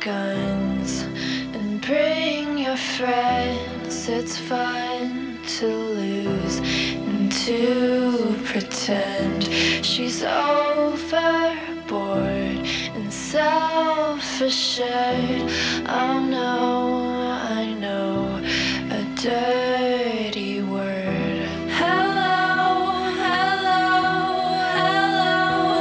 guns and bring your friends. It's fun to lose and to pretend she's overboard and self-assured. Oh no, I know a dirty word. Hello, hello, hello,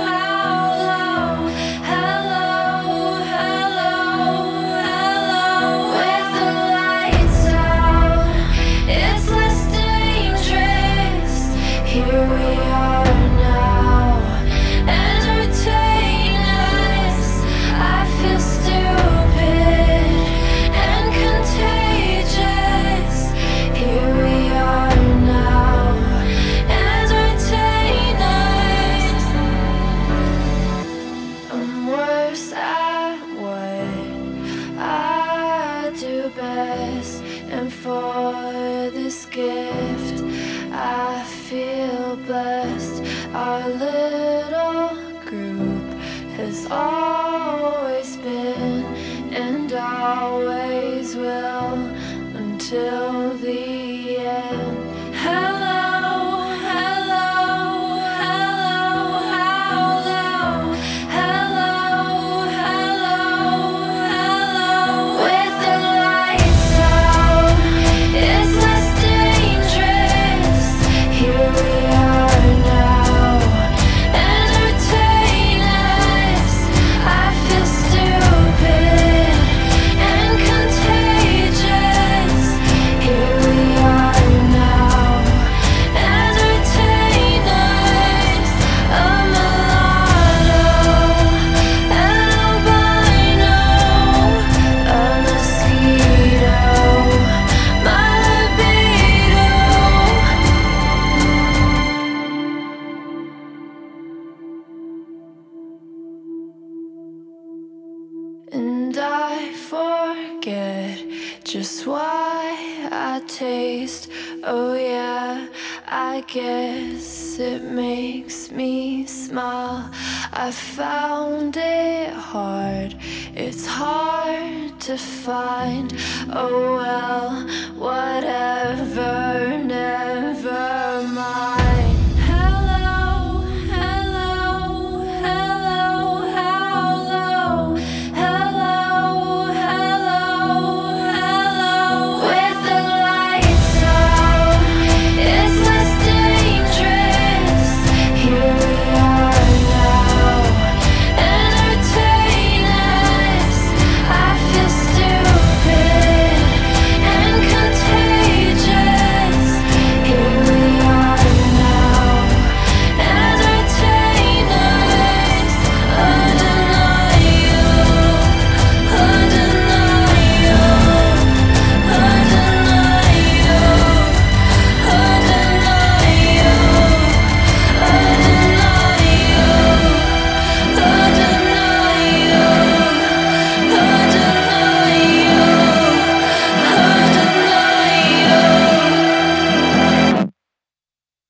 hello, hello, hello. With the lights out, it's less dangerous. Here we are now, entertain us. I feel stupid and contagious. Here we are now, entertain us. I'm worse at what I do best, and for this gift I feel blessed. Our little group has always been and always will until the end. Hello, hello, hello, hello, hello, hello, hello. With the lights out, it's less dangerous. Here we are now, entertain us. I feel stupid and contagious. Here we are now, entertain us. A mulatto, an albino, a mosquito, my libido. And I forget just why I taste. Oh yeah, I guess it makes me smile. I found it hard, it's hard to find. Oh well, whatever, never